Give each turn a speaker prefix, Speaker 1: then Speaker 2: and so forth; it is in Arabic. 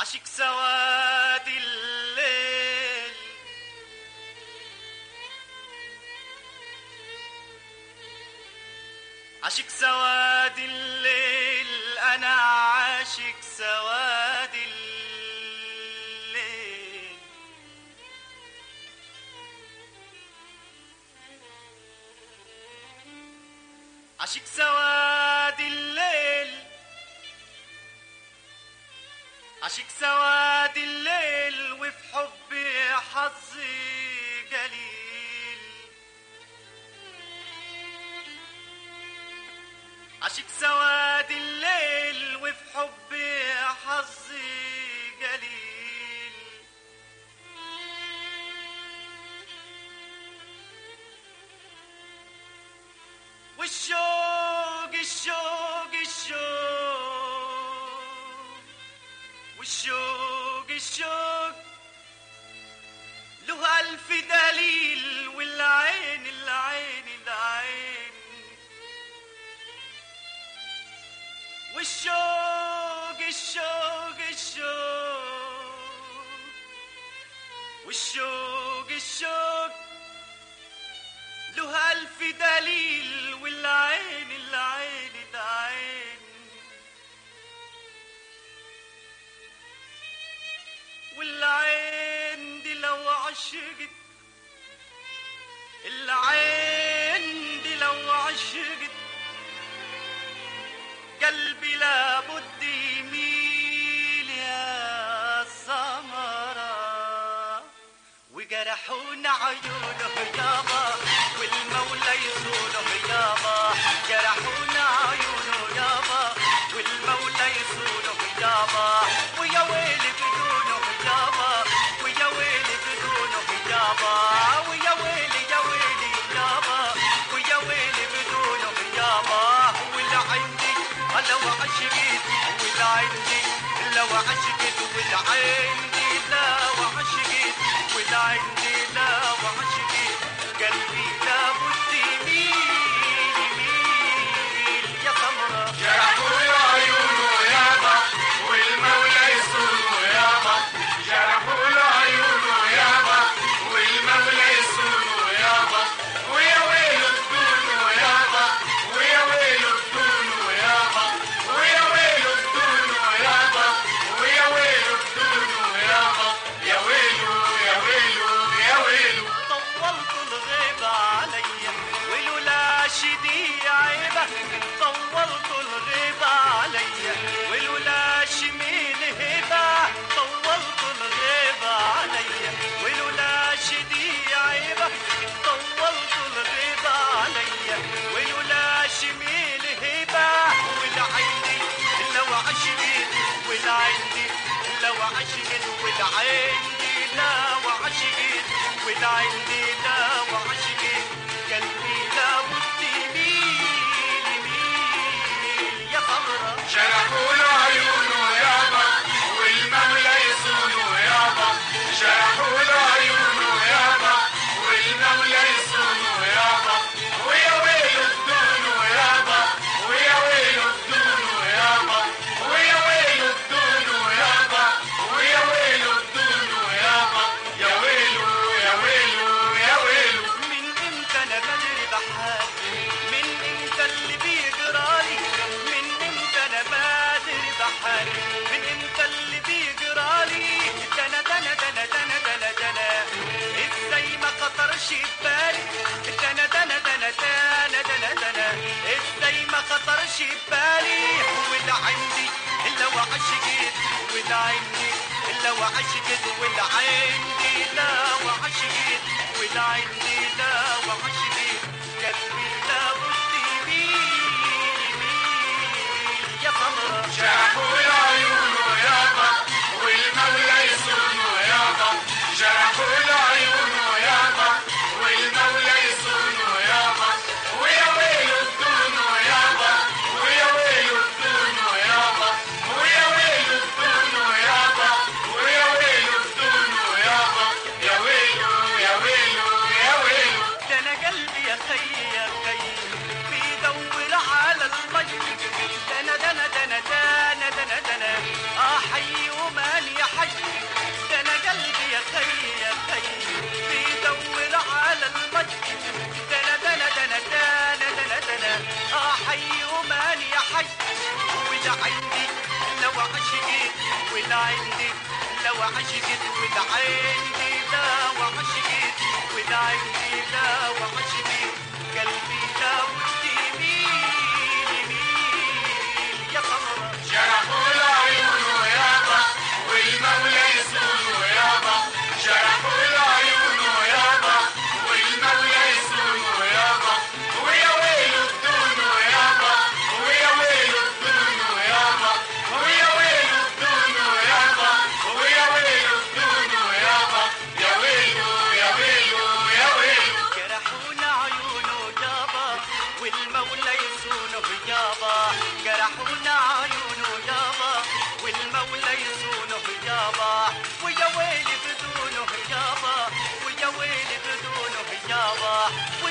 Speaker 1: عشق سواد الليل، عشق سواد الليل، أنا عاشق سواد الليل. عشق سواد الليل، عشق سواد الليل، وفي حبي حظي قليل. عشق سواد الليل، وفي حبي حظي قليل. والشوق الشوق الشوق والشوق الشوق له ألف دليل، والعين العين العين. والشوق الشوق الشوق والشوق الشوق له ألف دليل، والعين العين العين. والعين دي لو عشقت، العين دي لو عشقت، قلبي لابد يميل يا سمرة. وجرحونا عيونه يابا، والمولى يصونه يابا. جرحونا عيونه يابا، والمولى يصونه يابا. ويا ويلي بدونه يابا، ويا ويلي بدونه يابا. ويا ويلي يا ويلي يابا، ويا ويلي بدونه يابا. والعين دي لو عشقت، والعين دي لو عشقت، والعين دي لو عشقت، والعين دي لو عشقت، قلبي لابد يميل يميل يا سمرة.
Speaker 2: جرحوا عيونه يابا، والمولى يصونه يابا. جرحوا عيونه يابا، والمولى يصونه يابا. ويا ويله بدونه يابا، ويا ويله بدونه يابا. ويا ويله بدونه يابا، ويا ويله بدونه يابا. يا ويله يا ويله يا ويله.
Speaker 1: طولت الغيبة عليا ولولا شدي عيبة. طولت الغيبة عليا ولولا شميل هبة. طولت الغيبة عليا ولولا شدي عيبة. طولت الغيبة عليا ولولا شميل هبة. والعين دي لو عشقت، والعين دي لو عشقت، والعين دي لو عشقت، والعين دي لو عشقت، قلبي لابد يميل يميل يا سمرة.
Speaker 2: جرحوا عيونه يابا، والمولى يصونه يابا. جرحوا عيونه يابا، والمولى يصونه يابا. ويا ويله بدونه يابا، ويا ويله بدونه يابا. ويا ويله بدونه يابا، ويا ويله بدونه يابا. يا ويله يا ويله يا ويله.
Speaker 1: من امتى انا بدري بحالي، من امتى اللي بيجرالي، من امتى انا بدري بحالي، من امتى اللي بيجرالي. دنا دنا دنا دنا دنا دنا ازاي ما خطرش ببالي. دنا دنا دنا دنا دنا دنا ازاي ما خطرش ببالي. والعين دي لو عشقت، والعين دي لو عشقت، والعين دي لو عشقت، والعين دي لو عشقت، قلبي لابد يميل يميل يا سمرة.
Speaker 2: جرحوا عيونه يابا، والمولى يصونه يابا. جرحوا عيونه يابا، والمولى يصونه يابا. ويا ويله بدونه يابا، ويا ويله بدونه يابا. ويا ويله بدونه يابا، ويا ويله بدونه يابا. يا ويله يا ويله يا ويله.
Speaker 1: ده انا قلبي يا خي يا خي وعشقت والعين دي لو عشقت والعين دي لو عشقت والعين دي لو عشقت قلبي لابد يميل يميل يا سمرة.
Speaker 2: جرحوا العيون يابا والمولى يصونه يابا، جرحوا العيون يابا والمولى يصونه يابا، ويا ويله بدونه يابا، ويا ويله بدونه يابا، ويا ويله بدونه يابا، ويا ويله بدونه يابا، يا ويله يا ويله يا ويله.
Speaker 1: جرحونا عيونه يابا والمولى يصونه يابا، جرحونا عيونه يابا والمولى يصونه يابا، ويا ويلي بدونه يابا، ويا ويلي بدونه يابا.